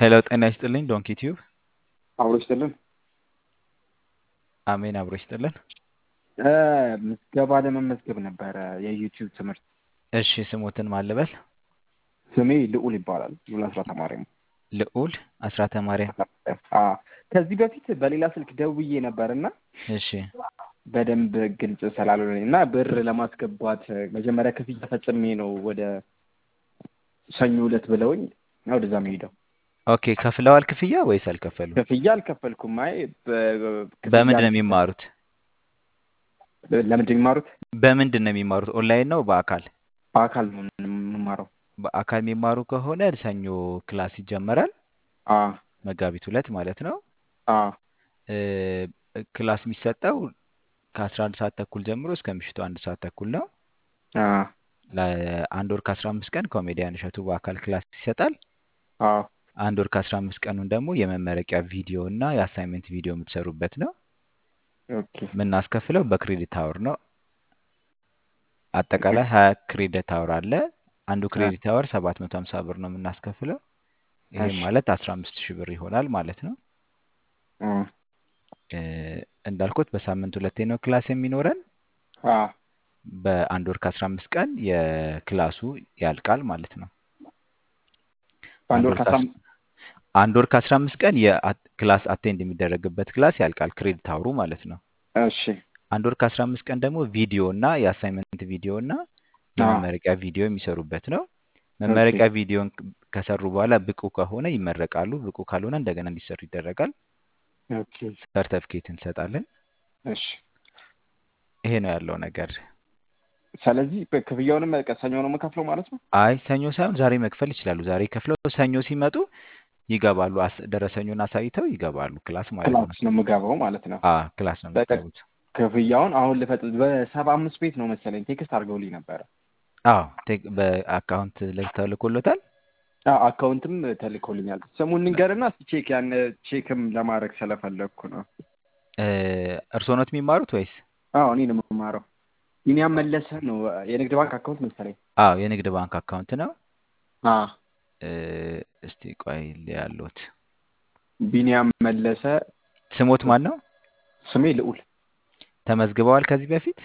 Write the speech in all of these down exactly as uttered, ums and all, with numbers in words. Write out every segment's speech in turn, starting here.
ሄሎ ጤና ይስጥልኝ ዶንኪ ቲዩብ። አብሮ ይስጥልን። አሜን አብሮ ይስጥልን። እ ምዝገባ ለመመዝገብ ነበረ የዩቲዩብ ትምህርት። እሺ ስሙትን ማን ልበል? ስሜ ልዑል ይባላል። ልዑል አስራተ ማርያም። ልዑል አስራተ ማርያም። አ ከዚህ በፊት በሌላ ስልክ ደውዬ ነበርና እሺ በደንብ ግልጽ ስላልሆነ እና ብር ለማስገባት መጀመሪያ ክፍያ ፈጽሜ ነው ወደ ሰኞ ዕለት ብለውኝ ነው ወደዛ የምሄደው። ኦኬ ከፍለዋል ክፍያ ወይስ አልከፈሉም? ክፍያ አልከፈልኩም። አይ በምንድን ነው የሚማሩት? ለምንድን ነው የሚማሩት? በምንድን ነው የሚማሩት? ኦንላይን ነው በአካል? በአካል ነው የምማረው። በአካል የሚማሩ ከሆነ ሰኞ ክላስ ይጀመራል። አ መጋቢት ሁለት ማለት ነው። አ እ ክላስ የሚሰጠው ከአስራ አንድ ሰዓት ተኩል ጀምሮ እስከ ምሽቱ አንድ ሰዓት ተኩል ነው። አ ለአንድ ወር ከአስራ አምስት ቀን ኮሜዲያን እሸቱ በአካል ክላስ ይሰጣል። አ አንድ ወር ከአስራ አምስት ቀኑን ደግሞ የመመረቂያ ቪዲዮ እና የአሳይመንት ቪዲዮ የምትሰሩበት ነው። ኦኬ የምናስከፍለው በክሬዲት አወር ነው። አጠቃላይ ሀያ ክሬዲት አወር አለ። አንዱ ክሬዲት አወር ሰባት መቶ ሀምሳ ብር ነው የምናስከፍለው። ይሄ እሺ ማለት አስራ አምስት ሺህ ብር ይሆናል ማለት ነው። አ እ እንዳልኩት በሳምንት ሁለቴ ነው ክላስ የሚኖረን። አ በአንድ ወር ከአስራ አምስት ቀን የክላሱ ያልቃል ማለት ነው። በአንድ አንድ ወር ወር ከአስራ ከአስ- አምስት አንድ ወር ከአስራ አምስት ቀን የክላስ አቴንድ የሚደረግበት ክላስ ያልቃል ክሬዲት አወሩ ማለት ነው። እሺ አንድ ወር ከአስራ አምስት ቀን ደግሞ ቪዲዮ እና የአሳይመንት ቪዲዮ እና አ የመመረቂያ ቪዲዮ የሚሰሩበት ነው። ኦኬ መመረቂያ ቪዲዮን ከሰሩ በኋላ ብቁ ከሆነ ይመረቃሉ። ብቁ ካልሆነ እንደገና እንዲሰሩ ይደረጋል። ኦኬ ሰርተፍኬት እንሰጣለን። እሺ ይሄ ነው ያለው ነገር። ስለዚህ ክፍያውንም ሰኞ ነው የምከፍለው ማለት ነው? አይ ሰኞ ሳይሆን ዛሬ መክፈል ይችላሉ። ዛሬ ከፍለው ሰኞ ሲመጡ ይገባሉ። አስ- ደረሰኙን አሳይተው ይገባሉ ክላስ ማለት ነው። ክላስ ነው የምገባው ማለት ነው። አ ክላስ ነው በቃ የምትገቡት። ክፍያውን አሁን ልፈጽም በሰባ አምስት ቤት ነው መሰለኝ ቴክስት አድርገውልኝ ነበረ። አዎ ቴክ- በአካውንት ልክ ተልኮሎታል። አዎ አካውንትም ተልኮልኛል። ስሙን ንገርና እስኪ ቼክ ያን ቼክም ለማድረግ ስለፈለግኩ ነው። እ እርስዎ ኖት የሚማሩት ወይስ? አዎ እኔ ነው የምማረው። ቢኒያም መለሰ ነው የንግድ ባንክ አካውንት መሰለኝ። አዎ የንግድ ባንክ አካውንት ነው። አ እ እስቲ ቆይ ያሉት ቢኒያም መለሰ። ስሞት ማን ነው? ስሜ ልዑል። ተመዝግበዋል ከዚህ በፊት?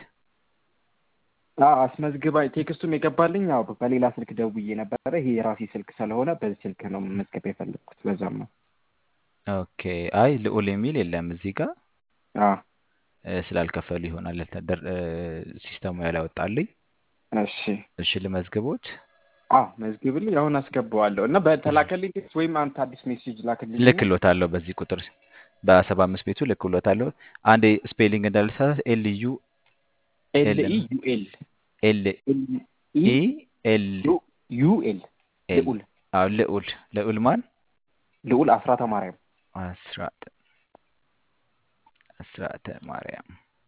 አዎ አስመዝግባኝ ቴክስቱም የገባልኝ ያው በሌላ ስልክ ደውዬ ነበረ። ይሄ የራሴ ስልክ ስለሆነ በዚህ ስልክ ነው መዝገብ የፈለግኩት። በዛም ነው። ኦኬ አይ ልዑል የሚል የለም እዚህ ጋር አ እ ስላልከፈሉ ይሆናል ተደር እ ሲስተሙ ያላወጣልኝ። እሺ እሺ ልመዝግቦት። አዎ መዝግብልኝ። አሁን አስገባዋለሁ እና በተላከልኝ ቴክስት ወይም አንተ አዲስ ሜሴጅ ላክልኝ። ልክሎታለሁ በዚህ ቁጥር በሰባ አምስት ቤቱ ልክሎታለሁ። አንዴ ስፔሊንግ እንዳልሳሳት ኤል ዩ ኤል ኤል ኢ ዩ ኤል ኤል ኤል ኢ ኢ ኤል ዩ ዩ ኤል ኤል ልዑል አዎ ልዑል ልዑል ማን? ልዑል አስራተ ማርያም። አስራተ አስራተ ማርያም።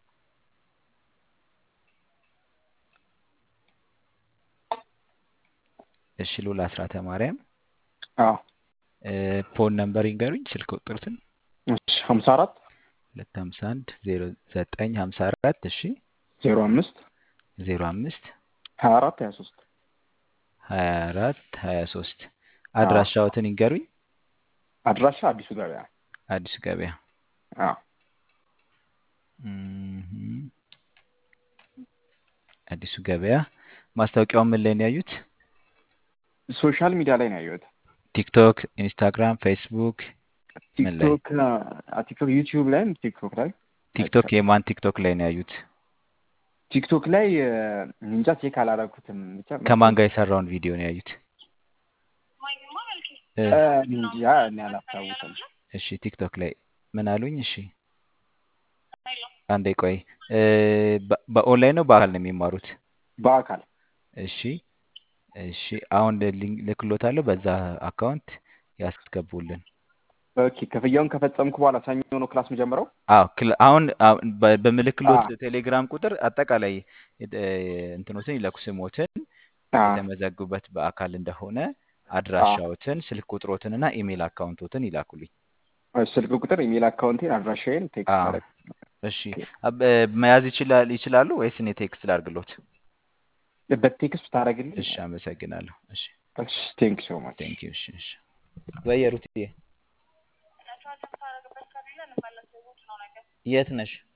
እሺ ልዑል አስራተ ማርያም። አዎ እ ፎን ነምበር ይንገሩኝ ስልክ ቁጥሩትን። እሺ ሀምሳ አራት ሁለት ሀምሳ አንድ ዜሮ ዘጠኝ ሀምሳ አራት እሺ ዜሮ አምስት ዜሮ አምስት ሀያ አራት ሀያ ሶስት ሀያ አራት ሀያ ሶስት አዎ አድራሻዎትን ይንገሩኝ። አድራሻ አዲሱ ገበያ። አዲስ ገበያ። አዎ እም፣ አዲሱ ገበያ። ማስታወቂያውን ምን ላይ ነው ያዩት? ሶሻል ሚዲያ ላይ ነው ያየሁት። ቲክቶክ፣ ኢንስታግራም፣ ፌስቡክ ምን ላይ? ቲክቶክ አ ቲክቶክ ዩቲዩብ ላይም ቲክቶክ ላይ ቲክቶክ አይቻልም። የማን ቲክቶክ ላይ ነው ያዩት? ቲክቶክ ላይ እ፣ እንጃ ቼክ አላደረኩትም ብቻ ከማን መሰለኝ። ጋር የሰራውን ቪዲዮ ነው ያዩት? እ እ፣ እንጃ እኔ አላስታውስም። እሺ ቲክቶክ ላይ ምን አሉኝ? እሺ አንዴ ቆይ እ በ- በኦንላይን ነው በአካል ነው የሚማሩት? በአካል እሺ እሺ አሁን ሊንክ ልክሎታለሁ። በዛ አካውንት ያስገቡልን። ኦኬ ክፍያውን ከፈጸምኩ በኋላ ሰኞ ነው ክላስ የምጀምረው? አዎ ክል- አሁን አሁን በ- አ በምልክሎት ቴሌግራም ቁጥር አጠቃላይ የት- እ እንትኖትን ይለኩ ስሞትን አ የተመዘጉበት በአካል እንደሆነ አ አድራሻዎትን፣ ስልክ ቁጥሮትንና ኢሜል አካውንቶትን ይላኩልኝ። ስልክ ቁጥር፣ ኢሜል አካውንቴን፣ አድራሻዬን ቴክስት አዎ አደረግ። እሺ አብ- እ መያዝ ይችላል ይችላሉ ወይስ እኔ ቴክስት ላድርግሎት? በቴክስት ታደርግልኝ? እሺ አመሰግናለሁ። እሺ እሺ ቴንክ ሶ ማች። ቴንክ ዩ። እሺ እሺ ወይ ሩትዬ የት ነሽ?